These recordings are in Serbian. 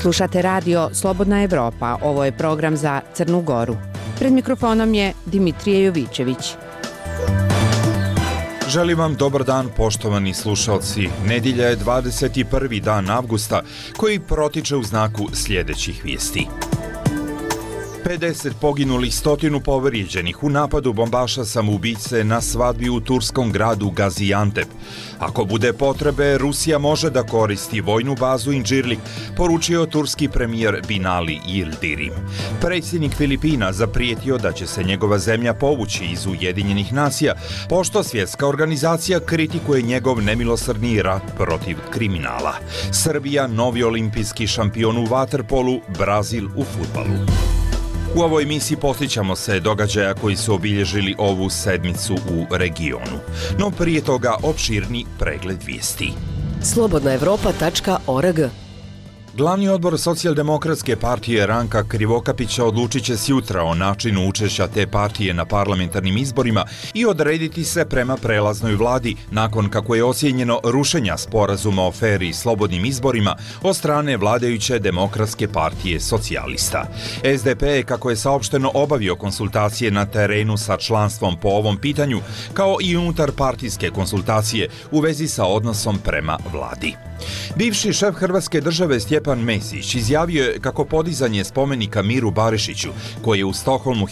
Slušate radio Slobodna Evropa, ovo je program za Crnu Goru. Pred mikrofonom je Dimitrije Jovićević. Želim vam dobar dan, poštovani slušalci. Nedjelja je 21. dan avgusta, koji protiče u znaku sljedećih vijesti. 50 poginulih, 100 povrijeđenih u napadu bombaša samoubice na svadbi u turskom gradu Gaziantep. Ako bude potrebe, Rusija može da koristi vojnu bazu Incirlik, poručio turski premijer Binali Yildirim. Predsjednik Filipina zaprijetio da će se njegova zemlja povući iz Ujedinjenih nacija, pošto svjetska organizacija kritikuje njegov nemilosrdni rat protiv kriminala. Srbija, novi olimpijski šampion u vaterpolu, Brazil u fudbalu. U ovoj emisiji posjećamo se događaja koji su obilježili ovu sedmicu u regionu. No prije toga opširni pregled vijesti. slobodnaevropa.org. Glavni odbor Socijaldemokratske partije Ranka Krivokapića odlučit će sjutra o načinu učešća te partije na parlamentarnim izborima i odrediti se prema prelaznoj vladi nakon kako je ocijenjeno rušenja sporazuma o fer i slobodnim izborima od strane vladajuće Demokratske partije socijalista. SDP je, kako je saopšteno, obavio konsultacije na terenu sa članstvom po ovom pitanju, kao i unutar partijske konsultacije u vezi sa odnosom prema vladi. Bivši šef Hrvatske države Stjepan Mesić izjavio je kako podizanje spomenika Miru Barišiću, koji je u Stokholmu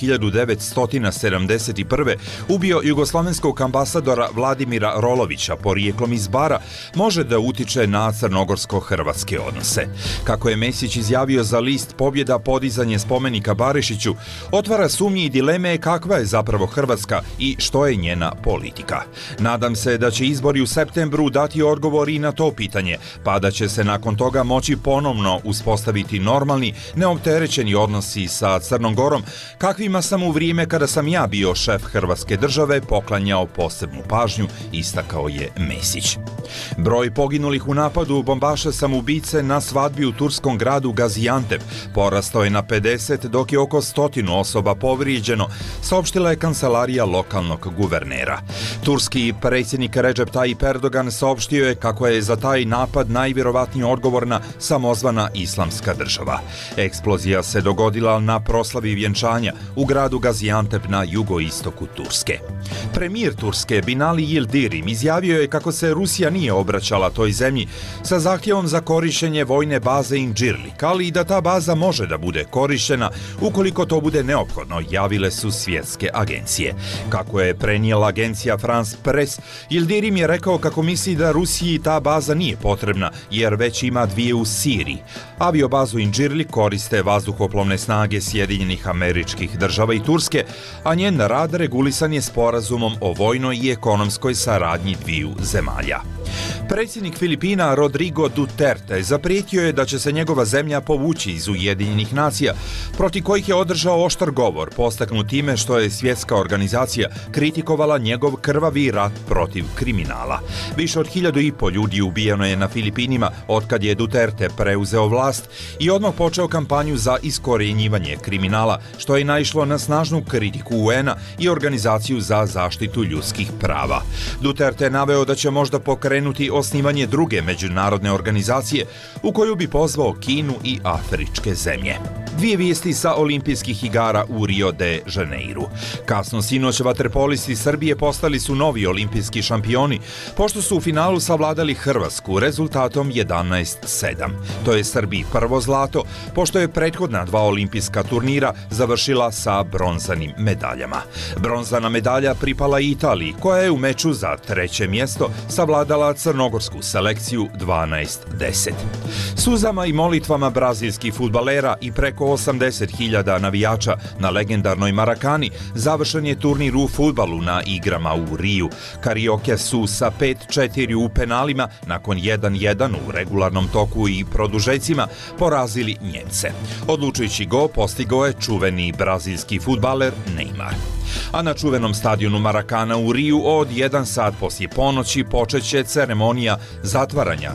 1971. ubio jugoslovenskog ambasadora Vladimira Rolovića porijeklom iz Bara, može da utiče na crnogorsko-hrvatske odnose. Kako je Mesić izjavio za list Pobjeda, podizanje spomenika Barišiću otvara sumnje i dileme kakva je zapravo Hrvatska i što je njena politika. Nadam se da će izbori u septembru dati odgovor i na to pitanje, pa da će se nakon toga moći ponovno uspostaviti normalni, neopterećeni odnosi sa Crnom Gorom, kakvima sam u vrijeme kada sam ja bio šef Hrvatske države poklanjao posebnu pažnju, istakao je Mesić. Broj poginulih u napadu bombaša samoubice na svadbi u turskom gradu Gaziantep porastao je na 50, dok je oko 100 osoba povrijeđeno, saopštila je kancelarija lokalnog guvernera. Turski predsjednik Recep Tayyip Erdogan saopštio je kako je za taj napad najvjerovatnije odgovorna samozvana Islamska država. Eksplozija se dogodila na proslavi vjenčanja u gradu Gaziantep na jugoistoku Turske. Premijer Turske Binali Yildirim izjavio je kako se Rusija nije obraćala toj zemlji sa zahtjevom za korištenje vojne baze Incirlik, ali i da ta baza može da bude korištena ukoliko to bude neophodno, javile su svjetske agencije. Kako je prenijela agencija France Press, Yildirim je rekao kako misli da Rusiji ta baza nije potrebna, jer već ima dvije u Siriji. Aviobazu Incirlik koriste vazduhoplovne snage Sjedinjenih Američkih Država i Turske, a njen rad regulisan je sporazumom o vojnoj i ekonomskoj saradnji dviju zemalja. Predsjednik Filipina Rodrigo Duterte zaprijetio je da će se njegova zemlja povući iz Ujedinjenih nacija, protiv kojih je održao oštar govor, postaknut time što je svjetska organizacija kritikovala njegov krvavi rat protiv kriminala. Više od 1.500 ljudi ubijeno je na Filipinima otkad je Duterte preuzeo vlast i odmah počeo kampanju za iskorjenjivanje kriminala, što je naišlo na snažnu kritiku UN-a i Organizaciju za zaštitu ljudskih prava. Duterte je naveo da će možda pokrenuti osnivanje druge međunarodne organizacije u koju bi pozvao Kinu i afričke zemlje. Dvije vijesti sa olimpijskih igara u Rio de Janeiru. Kasno sinoć vaterpolisti Srbije postali su novi olimpijski šampioni, pošto su u finalu savladali Hrvatsku rezultatom 11-7. To je Srbiji prvo zlato, pošto je prethodna dva olimpijska turnira završila sa bronzanim medaljama. Bronzana medalja pripala Italiji, koja je u meču za treće mjesto savladala crnogorsku selekciju 12-10. Suzama i molitvama brazilskih fudbalera i preko 80.000 navijača na legendarnoj Marakani završen je turnir u fudbalu na igrama u Riju. Karioke su sa 5-4 u penalima nakon 1-1 u regularnom toku i produžecima porazili Njemce. Odlučujući gol postigao je čuveni brazilski fudbaler Neymar. A na čuvenom stadionu Marakana u Riju od 1 sat poslije ponoći počeće ceremonija zatvaranja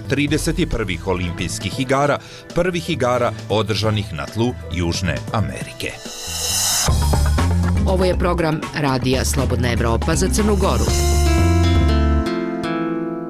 31. olimpijskih igara, prvih igara održanih na tlu Južne Amerike. Ovo je program Radija Slobodna Evropa za Crnu Goru.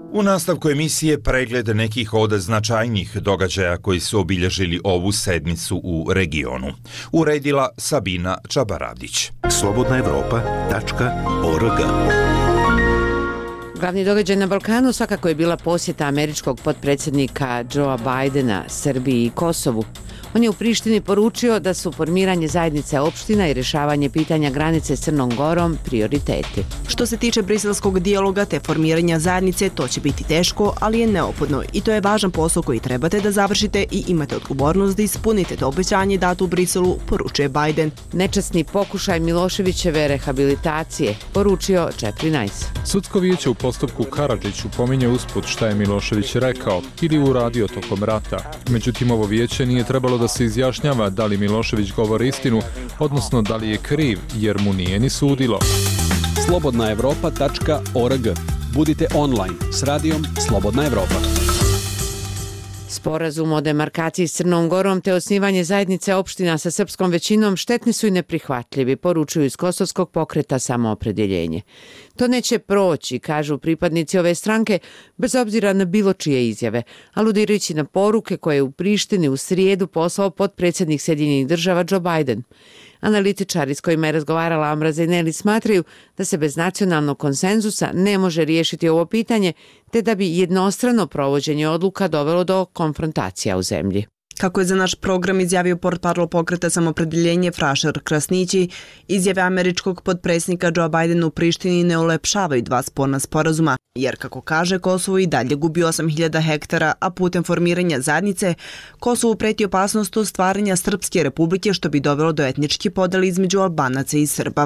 U nastavku emisije pregled nekih od značajnijih događaja koji su obilježili ovu sedmicu u regionu. Uredila Sabina Čabaradić. slobodnaevropa.org. Glavni događaj na Balkanu svakako je bila posjeta američkog potpredsjednika Joea Bidena Srbiji i Kosovu. On je u Prištini poručio da su formiranje zajednice opština i rješavanje pitanja granice s Crnom Gorom prioriteti. Što se tiče briselskog dijaloga te formiranja zajednice, to će biti teško, ali je neophodno i to je važan posao koji trebate da završite i imate odgovornost da ispunite to obećanje dato u Briselu, poručuje Biden. Nečasni pokušaj Miloševićeve rehabilitacije, poručio Jeffrey Nice. Sudsko vijeće u postupku Karadžiću pominje usput šta je Milošević rekao ili uradio tokom rata. Međutim, ovo vijeće nije trebalo da se izjašnjava da li Milošević govori istinu, odnosno da li je kriv, jer mu nije ni sudilo. slobodnaevropa.org. Budite online s radijom Slobodna Evropa. Sporazum o demarkaciji s Crnom Gorom te osnivanje zajednice opština sa srpskom većinom štetni su i neprihvatljivi, poručuju iz Kosovskog pokreta Samoopredjeljenje. To neće proći, kažu pripadnici ove stranke, bez obzira na bilo čije izjave, aludirajući na poruke koje je u Prištini u srijedu poslao potpredsjednik Sjedinjenih Država Joe Biden. Analitičari s kojima je razgovarala Amra Zeneli smatraju da se bez nacionalnog konsenzusa ne može riješiti ovo pitanje, te da bi jednostrano provođenje odluka dovelo do konfrontacija u zemlji. Kako je za naš program izjavio portparol pokreta Samoopredjeljenje Frašer Krasnići, izjave američkog potpredsjednika Joea Bidena u Prištini ne ulepšavaju dva sporna sporazuma, jer kako kaže, Kosovo i dalje gubi 8.000 hektara, a putem formiranja zajednice Kosovu preti opasnost od stvaranja Srpske republike, što bi dovelo do etničke podele između Albanaca i Srba.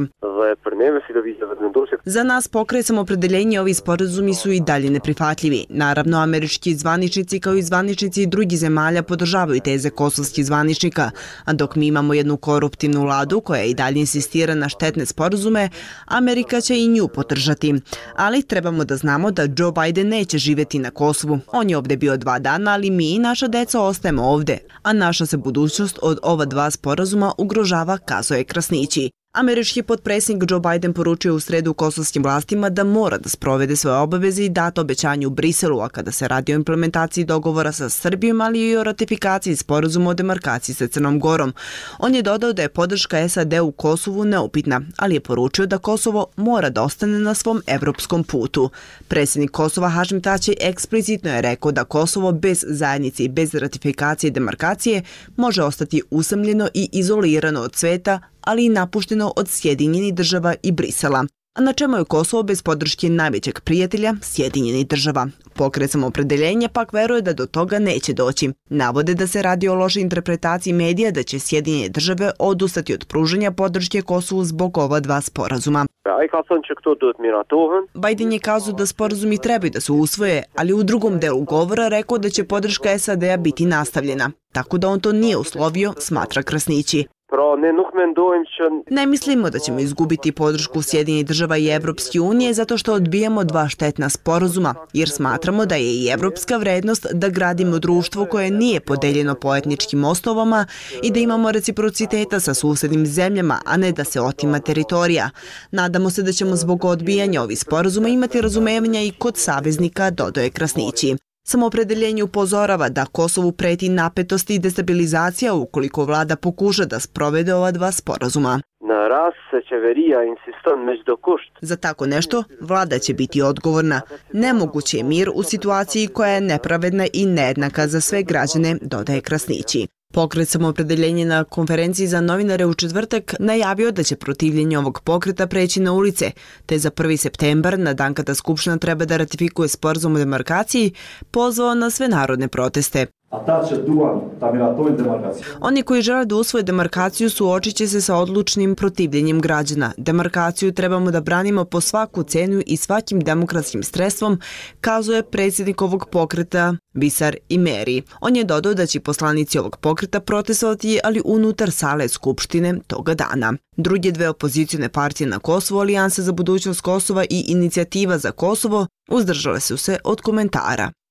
Za nas pokret Samoopredjeljenje ovi sporazumi su i dalje neprihvatljivi. Naravno, američki zvaničnici kao i zvaničnici drugih zemalja podržavaju teze kosovskih zvaničnika, a dok mi imamo jednu koruptivnu vladu koja i dalje insistira na štetne sporazume, Amerika će i nju podržati. Ali trebamo da znamo da Joe Biden neće živjeti na Kosovu. On je ovdje bio 2 dana, ali mi i naša deca ostajemo ovdje, a naša se budućnost od ova dva sporazuma ugrožava, kazao je Krasnići. Američki potpredsjednik Joe Biden poručio u sredu kosovskim vlastima da mora da sprovede svoje obaveze i dato obećanje u Briselu, a kada se radi o implementaciji dogovora sa Srbijom, ali i o ratifikaciji sporazuma o demarkaciji sa Crnom Gorom. On je dodao da je podrška SAD u Kosovu neupitna, ali je poručio da Kosovo mora da ostane na svom evropskom putu. Predsjednik Kosova Hašim Tači eksplicitno je rekao da Kosovo bez zajednice i bez ratifikacije i demarkacije može ostati usamljeno i izolirano od sveta, ali i napušteno od Sjedinjenih Država i Brisela. A na čemu je Kosovo bez podrške najvećeg prijatelja Sjedinjenih Država? Pokret Samoopredjeljenja pak veruje da do toga neće doći. Navode da se radi o lošoj interpretaciji medija da će Sjedinjene Države odustati od pružanja podrške Kosovu zbog ova dva sporazuma. Biden je kazao da sporazumi trebaju da se usvoje, ali u drugom delu govora rekao da će podrška SAD-a biti nastavljena. Tako da on to nije uslovio, smatra Krasnići. Ne mislimo da ćemo izgubiti podršku Sjedinjenih Država i Evropske unije zato što odbijamo dva štetna sporazuma, jer smatramo da je i evropska vrednost da gradimo društvo koje nije podeljeno po etničkim osnovama i da imamo reciprociteta sa susednim zemljama, a ne da se otima teritorija. Nadamo se da ćemo zbog odbijanja ovih sporazuma imati razumevanja i kod saveznika, dodaje Krasnići. Samoopredjeljenje upozorava da Kosovu preti napetost i destabilizacija ukoliko vlada pokuša da sprovede ova dva sporazuma. Za tako nešto vlada će biti odgovorna. Nemoguće je mir u situaciji koja je nepravedna i nejednaka za sve građane, dodaje Krasnići. Pokret Samoopredjeljenje na konferenciji za novinare u četvrtak najavio da će protivljenje ovog pokreta preći na ulice, te za 1. septembar, na dan kada Skupština treba da ratifikuje sporazum o demarkaciji, pozvao na sve narodne proteste. Oni koji žele da usvoje demarkaciju suočit će se sa odlučnim protivljenjem građana. Demarkaciju trebamo da branimo po svaku cenu i svakim demokratskim sredstvom, kazuje predsjednik ovog pokreta Visar Imeri. On je dodao da će poslanici ovog pokreta protestovati, ali unutar sale Skupštine toga dana. Druge dve opozicijone partije na Kosovu, Alijansa za budućnost Kosova i Inicijativa za Kosovo, uzdržale su se od komentara.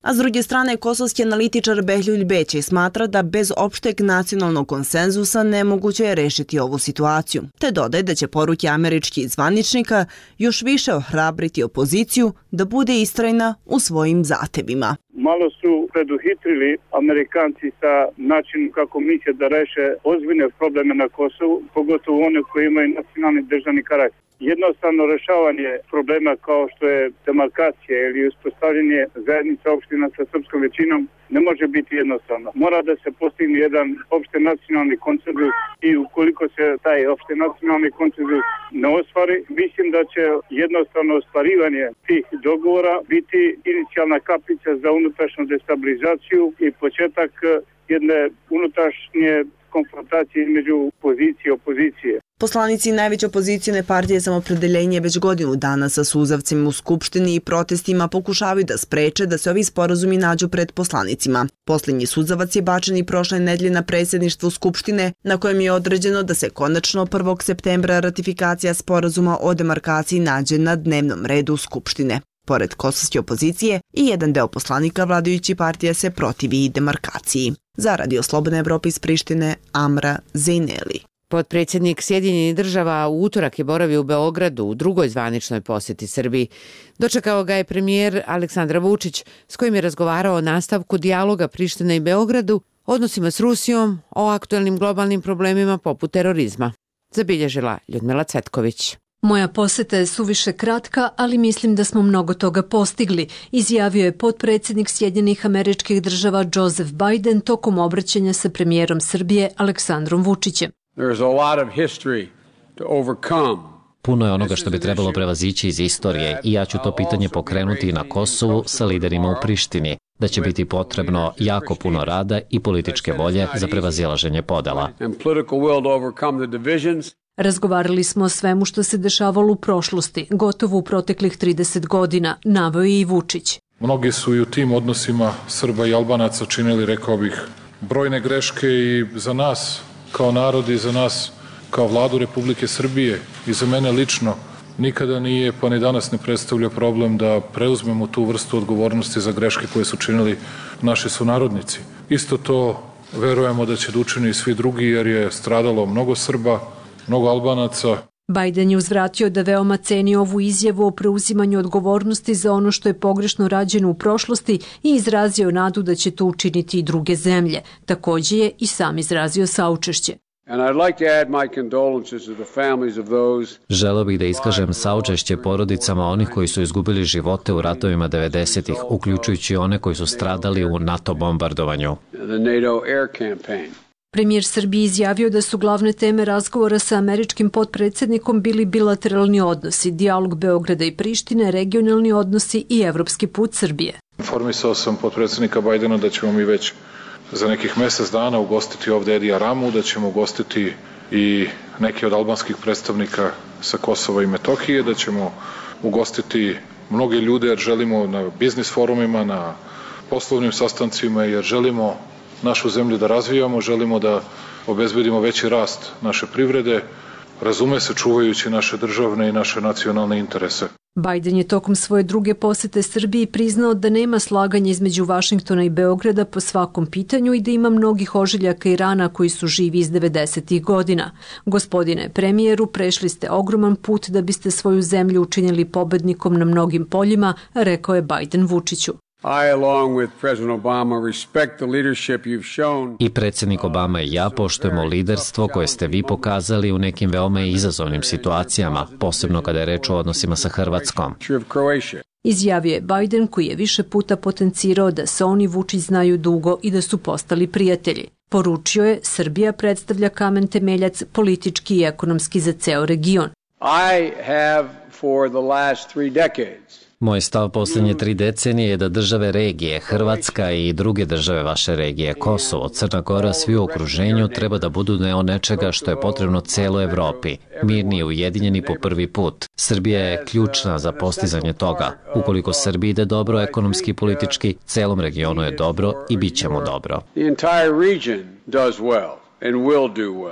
A s druge strane, kosovski analitičar Behlul Bećej smatra da bez opšteg nacionalnog konsenzusa nemoguće je rešiti ovu situaciju, te dodaje da će poruke američkih zvaničnika još više ohrabriti opoziciju da bude istrajna u svojim zahtevima. Malo su preduhitrili Amerikanci sa načinom kako misle da reše ozbiljne probleme na Kosovu, pogotovo one koji imaju nacionalni državni karakter. Jednostavno rešavanje problema kao što je demarkacija ili uspostavljanje zajednica opština sa srpskom većinom ne može biti jednostavno. Mora da se postigne jedan opšte nacionalni konsenzus i ukoliko se taj opšte nacionalni konsenzus ne ostvari, mislim da će jednostavno ostvarivanje tih dogovora biti inicijalna kapica za unutrašnju destabilizaciju i početak jedne unutrašnje konfrontacije između pozicije i opozicije. Poslanici najveće opozicione partije Samoopredjeljenje već godinu dana sa suzavcima u Skupštini i protestima pokušavaju da spreče da se ovi sporazumi nađu pred poslanicima. Posljednji suzavac je bačen i prošle nedelje na predsjedništvu Skupštine, na kojem je određeno da se konačno 1. septembra ratifikacija sporazuma o demarkaciji nađe na dnevnom redu Skupštine. Pored kosovske opozicije, i jedan deo poslanika vladajući partija se protivi demarkaciji. Za Radio Slobodna Evropa iz Prištine, Amra Zejneli. Potpredsjednik Sjedinjenih država u utorak je boravio u Beogradu u drugoj zvaničnoj posjeti Srbiji. Dočekao ga je premijer Aleksandar Vučić, s kojim je razgovarao o nastavku dijaloga Prištine i Beogradu, odnosima s Rusijom, o aktuelnim globalnim problemima poput terorizma. Zabilježila Ljudmila Cvetković. Moja poseta je suviše kratka, ali mislim da smo mnogo toga postigli, izjavio je potpredsjednik Sjedinjenih Američkih Država Joseph Biden tokom obraćanja sa premijerom Srbije Aleksandrom Vučićem. Puno je onoga što bi trebalo prevazići iz istorije i ja ću to pitanje pokrenuti na Kosovu sa liderima u Prištini, da će biti potrebno jako puno rada i političke volje za prevazilaženje podela. Razgovarali smo o svemu što se dešavalo u prošlosti, gotovo u proteklih 30 godina, naveo je i Vučić. Mnogi su i u tim odnosima Srba i Albanaca činili, rekao bih, brojne greške i za nas kao narod i za nas kao vladu Republike Srbije i za mene lično nikada nije, pa ni danas ne predstavlja problem da preuzmemo tu vrstu odgovornosti za greške koje su činili naši sunarodnici. Isto to verujemo da će da učini i svi drugi jer je stradalo mnogo Srba, mnogo Albanaca. Biden je uzvratio da veoma ceni ovu izjavu o preuzimanju odgovornosti za ono što je pogrešno rađeno u prošlosti i izrazio nadu da će to učiniti i druge zemlje. Također je i sam izrazio saučešće. Želeo bih da iskažem saučešće porodicama onih koji su izgubili živote u ratovima 90-ih, uključujući one koji su stradali u NATO bombardovanju. Premijer Srbije izjavio da su glavne teme razgovora sa američkim potpredsjednikom bili bilateralni odnosi, dijalog Beograda i Prištine, regionalni odnosi i evropski put Srbije. Informisao sam potpredsjednika Bajdena da ćemo mi već za nekih mjesec dana ugostiti ovdje Edija Ramu, da ćemo ugostiti i neke od albanskih predstavnika sa Kosova i Metohije, da ćemo ugostiti mnoge ljude jer želimo na biznis forumima, na poslovnim sastancima, jer želimo našu zemlju da razvijamo, želimo da obezbedimo veći rast naše privrede, razume se čuvajući naše državne i naše nacionalne interese. Biden je tokom svoje druge posete Srbiji priznao da nema slaganja između Vašingtona i Beograda po svakom pitanju i da ima mnogih ožiljaka i rana koji su živi iz 90-ih godina. Gospodine premijeru, prešli ste ogroman put da biste svoju zemlju učinili pobednikom na mnogim poljima, rekao je Biden Vučiću. I predsjednik Obama i ja poštujemo liderstvo koje ste vi pokazali u nekim veoma izazovnim situacijama, posebno kada je reč o odnosima sa Hrvatskom. Izjavio je Biden koji je više puta potencirao da se on i Vučić znaju dugo i da su postali prijatelji. Poručio je, Srbija predstavlja kamen temeljac politički i ekonomski za ceo region. Moj stav posljednje 3 decenije je da države regije, Hrvatska i druge države vaše regije, Kosovo, Crna Gora, svi u okruženju treba da budu deo nečega što je potrebno celoj Evropi, mirni i ujedinjeni po prvi put. Srbija je ključna za postizanje toga. Ukoliko Srbiji ide dobro ekonomski i politički, celom regionu je dobro i bit će mu dobro.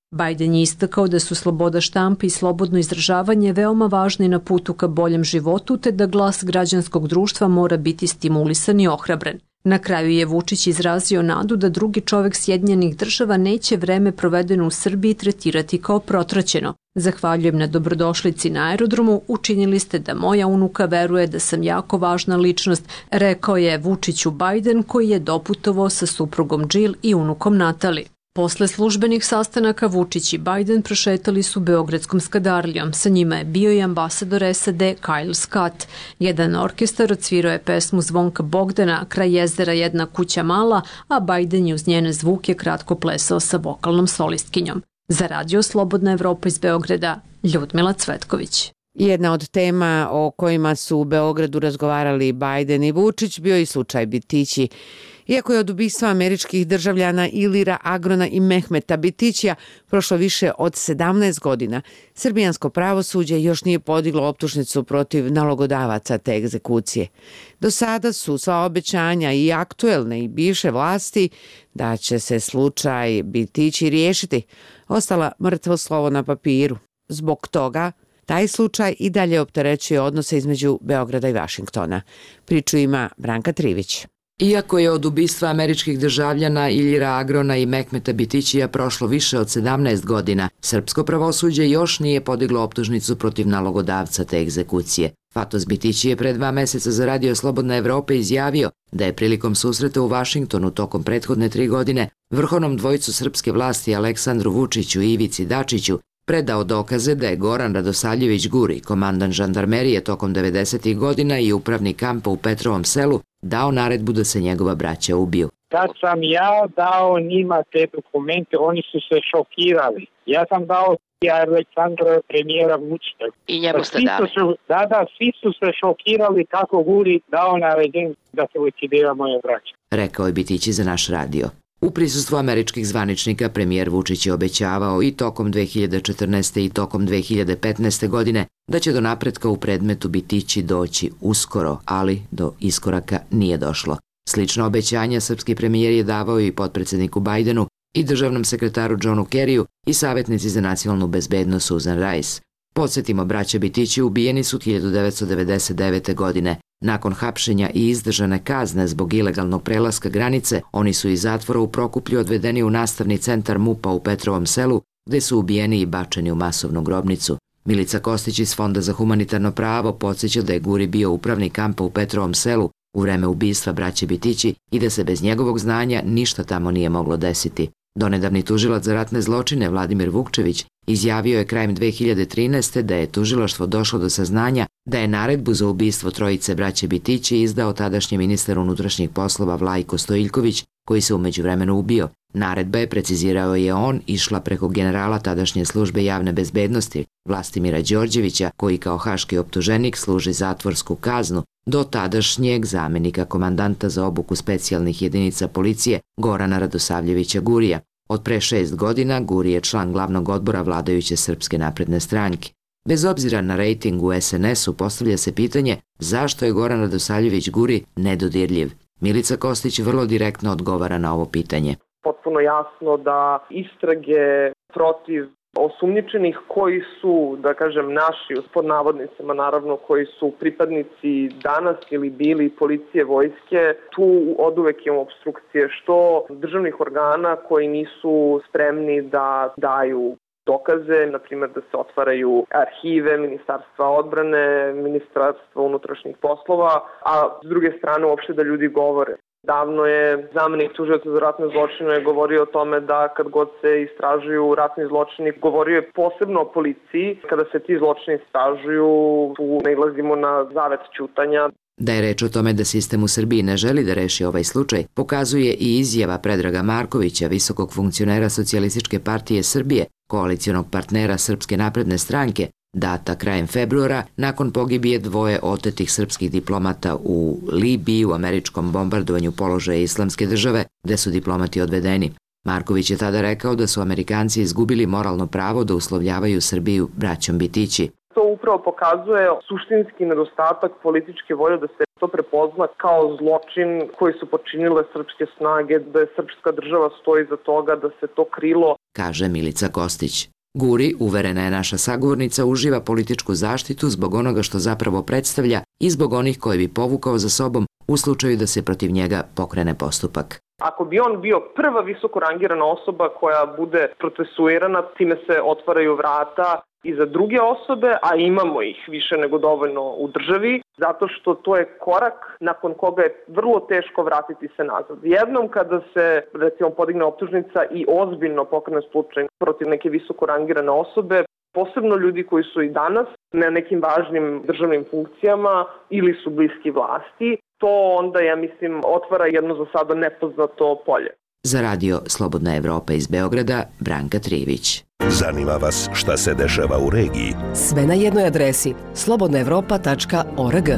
Biden je istakao da su sloboda štampe i slobodno izražavanje veoma važni na putu ka boljem životu, te da glas građanskog društva mora biti stimulisan i ohrabren. Na kraju je Vučić izrazio nadu da drugi čovek Sjedinjenih Država neće vreme provedeno u Srbiji tretirati kao protraćeno. Zahvaljujem na dobrodošlici na aerodromu, učinili ste da moja unuka veruje da sam jako važna ličnost, rekao je Vučiću Biden koji je doputovao sa suprugom Jill i unukom Natali. Posle službenih sastanaka Vučić i Biden prošetali su Beogradskom Skadarlijom. Sa njima je bio i ambasador SAD Kyle Scott. Jedan orkestar odsvirao je pesmu Zvonka Bogdana, Kraj jezera jedna kuća mala, a Biden je uz njene zvuke kratko plesao sa vokalnom solistkinjom. Za Radio Slobodna Evropa iz Beograda, Ljudmila Cvetković. Jedna od tema o kojima su u Beogradu razgovarali Biden i Vučić bio i slučaj Bitići. Iako je od ubistva američkih državljana Ilira Agrona i Mehmeta Bitićija prošlo više od 17 godina, srbijansko pravosuđe još nije podiglo optužnicu protiv nalogodavaca te egzekucije. Do sada su sva obećanja i aktuelne i bivše vlasti da će se slučaj Bitići riješiti ostala mrtvo slovo na papiru. Zbog toga taj slučaj i dalje opterećuje odnose između Beograda i Vašingtona. Priču ima Branka Trivić. Iako je od ubistva američkih državljana Ilira Agrona i Mehmeta Bitićija prošlo više od 17 godina, srpsko pravosuđe još nije podiglo optužnicu protiv nalogodavca te egzekucije. Fatos Bitići je pre 2 meseca za Radio Slobodna Evropa izjavio da je prilikom susreta u Vašingtonu tokom prethodne 3 godine vrhovnom dvojicu srpske vlasti Aleksandru Vučiću i Ivici Dačiću predao dokaze da je Goran Radosavljević Guri, komandant žandarmerije tokom 90. godina i upravnik kampa u Petrovom Selu, dao naredbu da se njegova braća ubiju. Kad sam ja dao njima te dokumente, oni su se šokirali. Ja sam dao Aleksandra premijera Vučića. I njemu ste dali? Svi su se šokirali kako Guri dao naređenje da se likvidira moje braće. Rekao je Bitići za naš radio. U prisustvu američkih zvaničnika premijer Vučić je obećavao i tokom 2014. i tokom 2015. godine da će do napretka u predmetu Bitići doći uskoro, ali do iskoraka nije došlo. Slično obećanja srpski premijer je davao i potpredsjedniku Bidenu i državnom sekretaru Johnu Kerryu i savjetnici za nacionalnu bezbednost Susan Rice. Podsjetimo, braća Bitići ubijeni su 1999. godine. Nakon hapšenja i izdržane kazne zbog ilegalnog prelaska granice, oni su iz zatvora u Prokuplju odvedeni u nastavni centar MUP-a u Petrovom Selu, gde su ubijeni i bačeni u masovnu grobnicu. Milica Kostić iz Fonda za humanitarno pravo podsjeća da je Guri bio upravnik kampa u Petrovom Selu u vreme ubistva braće Bitići i da se bez njegovog znanja ništa tamo nije moglo desiti. Donedavni tužilac za ratne zločine Vladimir Vukčević izjavio je krajem 2013. da je tužilaštvo došlo do saznanja da je naredbu za ubistvo trojice braće Bitići izdao tadašnji ministar unutrašnjih poslova Vlajko Stojiljković, koji se u međuvremenu ubio. Naredba je, precizirao je on, išla preko generala tadašnje službe javne bezbednosti Vlastimira Đorđevića, koji kao haški optuženik služi zatvorsku kaznu, do tadašnjeg zamenika komandanta za obuku specijalnih jedinica policije Gorana Radosavljevića Gurija. Od pre 6 godina Guri je član glavnog odbora vladajuće Srpske napredne stranke. Bez obzira na rejting u SNS-u postavlja se pitanje zašto je Goran Radosavljević Guri nedodirljiv. Milica Kostić vrlo direktno odgovara na ovo pitanje. Potpuno jasno da istrage protiv osumnjičenih koji su, da kažem, naši, pod navodnicima naravno, koji su pripadnici danas ili bili policije, vojske, tu oduvek imamo obstrukcije, što državnih organa koji nisu spremni da daju dokaze, na primjer da se otvaraju arhive Ministarstva odbrane, Ministarstva unutrašnjih poslova, a s druge strane uopšte da ljudi govore. Davno je zamenik tužioca za ratne zločine govorio o tome da kad god se istražuju ratni zločini, govorio je posebno o policiji. Kada se ti zločini istražuju, tu nailazimo na zavet ćutanja. Da je reč o tome da sistem u Srbiji ne želi da reši ovaj slučaj, pokazuje i izjava Predraga Markovića, visokog funkcionera Socijalističke partije Srbije, koalicionog partnera Srpske napredne stranke, data krajem februara nakon pogibije 2 otetih srpskih diplomata u Libiji u američkom bombardovanju položaja Islamske države, gde su diplomati odvedeni. Marković je tada rekao da su Amerikanci izgubili moralno pravo da uslovljavaju Srbiju braćom Bitići. to upravo pokazuje suštinski nedostatak političke volje da se to prepozna kao zločin koji su počinile srpske snage, da je srpska država stoji za toga, da se to krilo. Kaže Milica Kostić. Guri, uverena je naša sagovornica, uživa političku zaštitu zbog onoga što zapravo predstavlja i zbog onih koje bi povukao za sobom u slučaju da se protiv njega pokrene postupak. Ako bi on bio prva visoko rangirana osoba koja bude procesuirana, time se otvaraju vrata i za druge osobe, a imamo ih više nego dovoljno u državi, zato što to je korak nakon koga je vrlo teško vratiti se nazad. Jednom kada se, recimo, podigne optužnica i ozbiljno pokrene slučaj protiv neke visoko rangirane osobe, posebno ljudi koji su i danas na nekim važnim državnim funkcijama ili su bliski vlasti, to onda, ja mislim, otvara jedno za sada nepoznato polje. Za radio Slobodna Evropa iz Beograda, Branka Trivić. Zanima vas šta se dešava u regiji? Sve na jednoj adresi slobodnaevropa.org.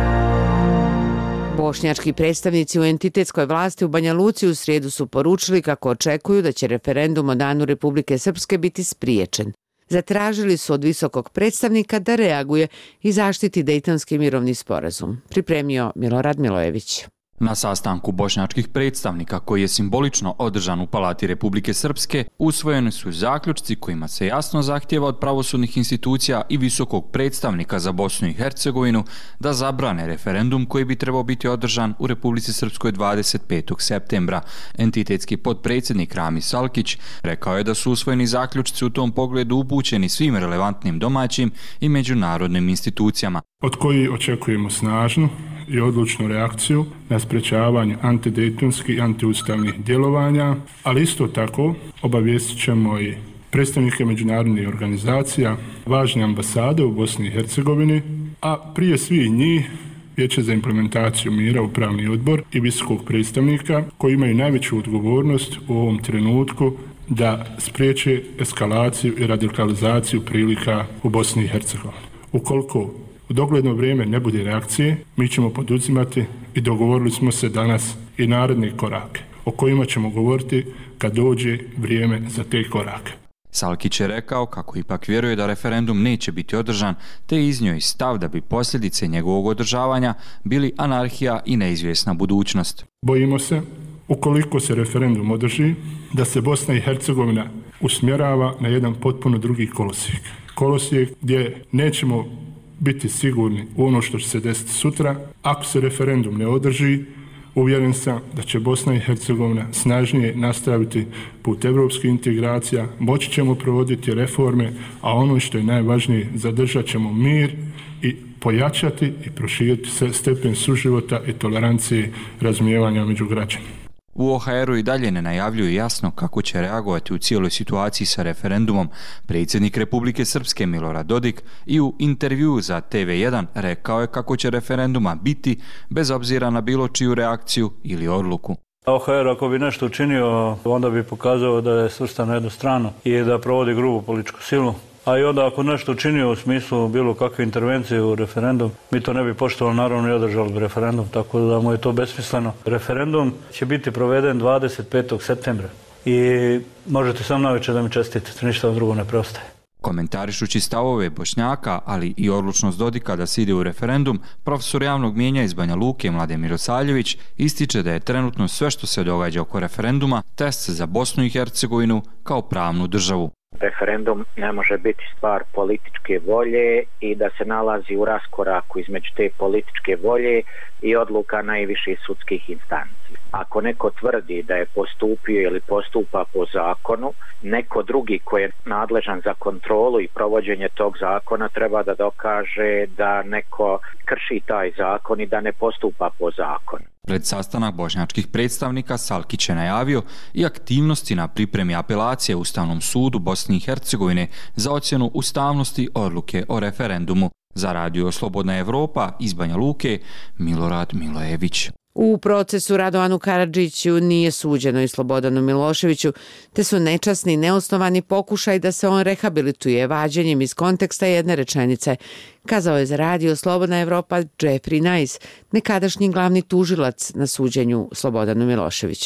Bošnjački predstavnici u entitetskoj vlasti u Banja Luci u srijedu su poručili kako očekuju da će referendum o danu Republike Srpske biti spriječen. Zatražili su od visokog predstavnika da reaguje i zaštiti Dejtonski mirovni sporazum. Pripremio Milorad Milojević. Na sastanku bošnjačkih predstavnika, koji je simbolično održan u Palati Republike Srpske, usvojeni su zaključci kojima se jasno zahtjeva od pravosudnih institucija i visokog predstavnika za Bosnu i Hercegovinu da zabrane referendum koji bi trebao biti održan u Republici Srpskoj 25. septembra. Entitetski potpredsjednik Rami Salkić rekao je da su usvojeni zaključci u tom pogledu upućeni svim relevantnim domaćim i međunarodnim institucijama, od kojih očekujemo snažnu i odlučnu reakciju na sprečavanje antidejtonskih i antiustavnih djelovanja, ali isto tako obavijestit ćemo i predstavnike međunarodnih organizacija, važne ambasade u Bosni i Hercegovini, a prije svih njih Vijeće za implementaciju mira, Upravni odbor i visokog predstavnika koji imaju najveću odgovornost u ovom trenutku da spriječe eskalaciju i radikalizaciju prilika u Bosni i Hercegovini. Ukoliko u dogledno vrijeme ne bude reakcije, mi ćemo poduzimati i dogovorili smo se danas i naredne korake o kojima ćemo govoriti kad dođe vrijeme za te korake. Salkić je rekao kako ipak vjeruje da referendum neće biti održan, te iznio i stav da bi posljedice njegovog održavanja bili anarhija i neizvjesna budućnost. Bojimo se, ukoliko se referendum održi, da se Bosna i Hercegovina usmjerava na jedan potpuno drugi kolosijek. Kolosijek gdje nećemo biti sigurni u ono što će se desiti sutra. Ako se referendum ne održi, uvjeren sam da će Bosna i Hercegovina snažnije nastaviti put evropskih integracija, moći ćemo provoditi reforme, a ono što je najvažnije, zadržat ćemo mir i pojačati i proširiti stepen suživota i tolerancije razumijevanja među građanima. U OHR-u i dalje ne najavljuju jasno kako će reagovati u cijeloj situaciji sa referendumom. Predsjednik Republike Srpske Milorad Dodik i u intervjuu za TV1 rekao je kako će referenduma biti bez obzira na bilo čiju reakciju ili odluku. OHR ako bi nešto učinio, onda bi pokazao da je svrstan na jednu stranu i da provodi grubu političku silu. A i onda ako nešto učinio u smislu bilo kakve intervencije u referendum, mi to ne bi poštovali, naravno i održali bi referendum, tako da mu je to besmisleno. Referendum će biti proveden 25. septembra i možete sam navečer da mi čestitete, ništa vam drugo ne preostaje. Komentarišući stavove Bošnjaka, ali i odlučnost Dodika da se ide u referendum, profesor javnog mijenja iz Banja Luke Mladen Mirosaljević ističe da je trenutno sve što se događa oko referenduma test za Bosnu i Hercegovinu kao pravnu državu. Referendum ne može biti stvar političke volje i da se nalazi u raskoraku između te političke volje i odluka najviših sudskih instanci. Ako neko tvrdi da je postupio ili postupa po zakonu, neko drugi koji je nadležan za kontrolu i provođenje tog zakona treba da dokaže da neko krši taj zakon i da ne postupa po zakonu. Pred sastanak bošnjačkih predstavnika Salkić je najavio i aktivnosti na pripremi apelacije Ustavnom sudu Bosne i Hercegovine za ocjenu ustavnosti odluke o referendumu. Za radio Slobodna Evropa iz Banja Luke, Milorad Milojević. U procesu Radovanu Karadžiću nije suđeno i Slobodanu Miloševiću, te su nečasni i neosnovani pokušaj da se on rehabilituje vađenjem iz konteksta jedne rečenice, kazao je za radio Slobodna Evropa Jeffrey Nice, nekadašnji glavni tužilac na suđenju Slobodanu Miloševiću.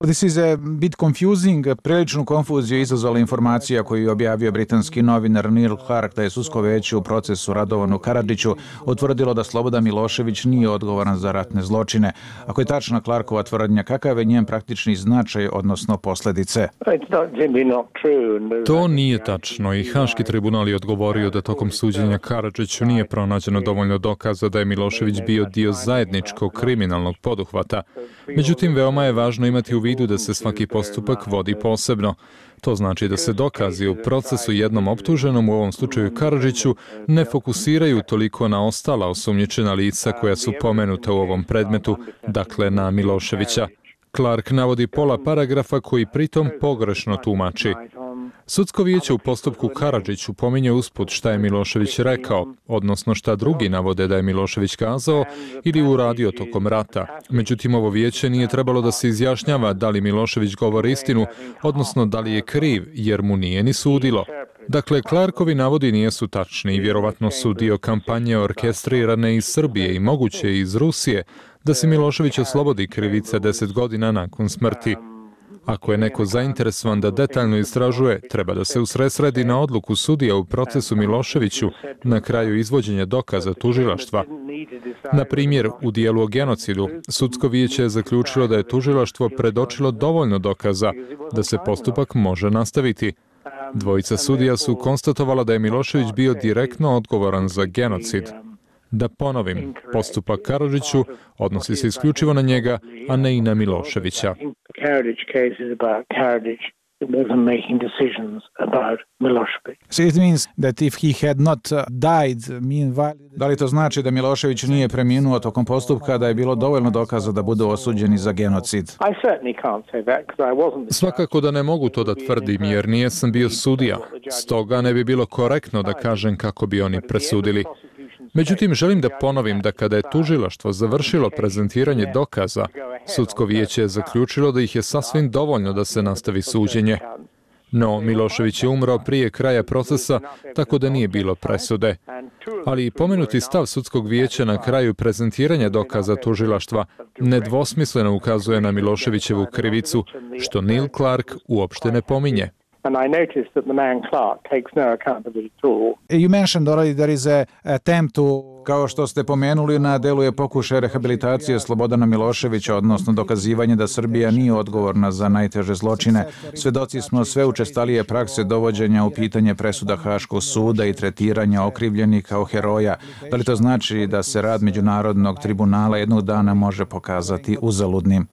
This is a bit confusing. Priličnu konfuziju izazvala informacija koju je objavio britanski novinar Neil Clark da je sudsko veće u procesu Radovanu Karadžiću utvrdilo da Slobodan Milošević nije odgovoran za ratne zločine. Ako je tačna Clarkova tvrdnja, kakav je njen praktični značaj, odnosno posljedice? To nije tačno i Haški tribunal je odgovorio da tokom suđenja Karadžiću nije pronađeno dovoljno dokaza da je Milošević bio dio zajedničkog kriminalnog poduhvata. Međutim, veoma je važno imati u vidu da se svaki postupak vodi posebno. To znači da se dokazi u procesu jednom optuženom, u ovom slučaju Karadžiću, ne fokusiraju toliko na ostala osumnjičena lica koja su pomenuta u ovom predmetu, dakle na Miloševića. Clark navodi pola paragrafa koji pritom pogrešno tumači. Sudsko vijeće u postupku Karadžiću pominje usput šta je Milošević rekao, odnosno šta drugi navode da je Milošević kazao ili uradio tokom rata. Međutim, ovo vijeće nije trebalo da se izjašnjava da li Milošević govori istinu, odnosno da li je kriv, jer mu nije ni sudilo. Dakle, Clarkovi navodi nijesu tačni i vjerovatno su dio kampanje orkestrirane iz Srbije i moguće iz Rusije da se Milošević oslobodi krivice 10 godina nakon smrti. Ako je neko zainteresovan da detaljno istražuje, treba da se usredsredi na odluku sudija u procesu Miloševiću na kraju izvođenja dokaza tužilaštva. Na primjer, u dijelu o genocidu, sudsko vijeće je zaključilo da je tužilaštvo predočilo dovoljno dokaza da se postupak može nastaviti. Dvojica sudija su konstatovala da je Milošević bio direktno odgovoran za genocid. Da ponovim, postupak Karadžiću odnosi se isključivo na njega, a ne i na Miloševića. Da li to znači da Milošević nije preminuo tokom postupka, da je bilo dovoljno dokaza da budu osuđeni za genocid? Svakako da ne mogu to da tvrdim, jer nijesam bio sudija. Stoga ne bi bilo korektno da kažem kako bi oni presudili. Međutim, želim da ponovim da kada je tužilaštvo završilo prezentiranje dokaza, sudsko vijeće je zaključilo da ih je sasvim dovoljno da se nastavi suđenje. No, Milošević je umro prije kraja procesa, tako da nije bilo presude. Ali pomenuti stav sudskog vijeća na kraju prezentiranja dokaza tužilaštva nedvosmisleno ukazuje na Miloševićevu krivicu, što Neil Clark uopšte ne pominje. And I noticed that the man Clark takes no accountability at all. You mentioned already there is a attempt to, kao što ste pomenuli, na delu je pokušaj rehabilitacije Slobodana Miloševića, odnosno dokazivanje da Srbija nije odgovorna za najteže zločine. Svedoci smo sve učestalije prakse dovođenja u pitanje presuda Haškog suda i tretiranja okrivljenih kao heroja. Da li to znači da se rad Međunarodnog tribunala jednog dana može pokazati uzaludnim?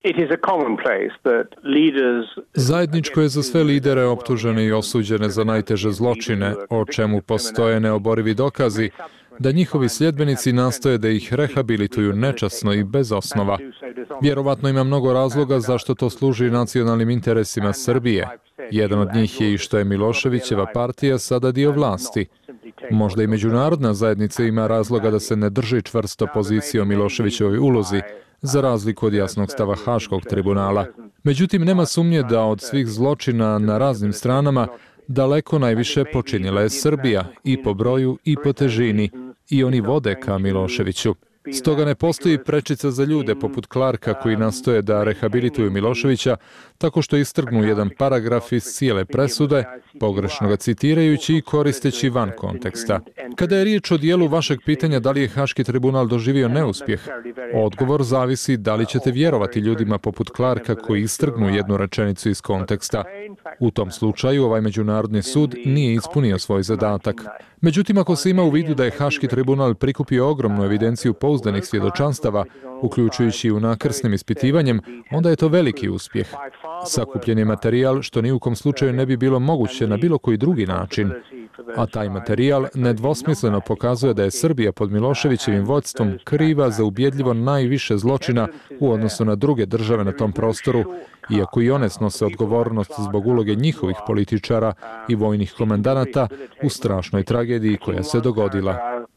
Zajedničko je za sve lidere optužene i osuđene za najteže zločine, o čemu postoje neoborivi dokazi, da njihovi sljedbenici nastoje da ih rehabilituju nečasno i bez osnova. Vjerovatno ima mnogo razloga zašto to služi nacionalnim interesima Srbije. Jedan od njih je i što je Miloševićeva partija sada dio vlasti. Možda i međunarodna zajednica ima razloga da se ne drži čvrsto pozicije o Miloševićevoj ulozi, za razliku od jasnog stava Haškog tribunala. Međutim, nema sumnje da od svih zločina na raznim stranama daleko najviše počinila je Srbija, i po broju i po težini, i oni vode ka Miloševiću. Stoga ne postoji prečica za ljude poput Clarka koji nastoje da rehabilituju Miloševića tako što istrgnu jedan paragraf iz cijele presude, pogrešno ga citirajući i koristeći van konteksta. Kada je riječ o dijelu vašeg pitanja da li je Haški tribunal doživio neuspjeh, odgovor zavisi da li ćete vjerovati ljudima poput Clarka koji istrgnu jednu rečenicu iz konteksta. U tom slučaju ovaj međunarodni sud nije ispunio svoj zadatak. Međutim, ako se ima u vidu da je Haški tribunal prikupio ogromnu evidenciju pouzdanih svjedočanstava, uključujući i unakrsnim ispitivanjem, onda je to veliki uspjeh. Sakupljen je materijal što ni u kom slučaju ne bi bilo moguće na bilo koji drugi način. A taj materijal nedvosmisleno pokazuje da je Srbija pod Miloševićevim vodstvom kriva za ubjedljivo najviše zločina u odnosu na druge države na tom prostoru, iako i one snose odgovornost zbog uloge njihovih političara i vojnih komandanata u strašnoj tragediji koja se dogodila.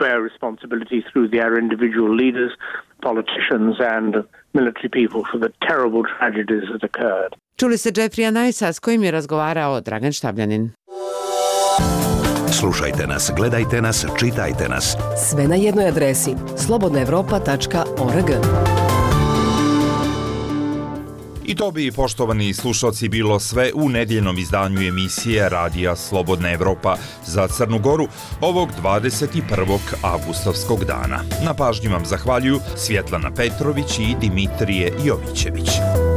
Čuli ste Jeffrey Najsa s kojim je razgovarao Dragan Štabljanin. Slušajte nas, gledajte nas, čitajte nas. Sve na jednoj adresi slobodnaevropa.org. I to bi, poštovani slušalci, bilo sve u nedjeljnom izdanju emisije Radija Slobodna Evropa za Crnu Goru ovog 21. avgustovskog dana. Na pažnji vam zahvaljuju Svjetlana Petrović i Dimitrije Jovićević.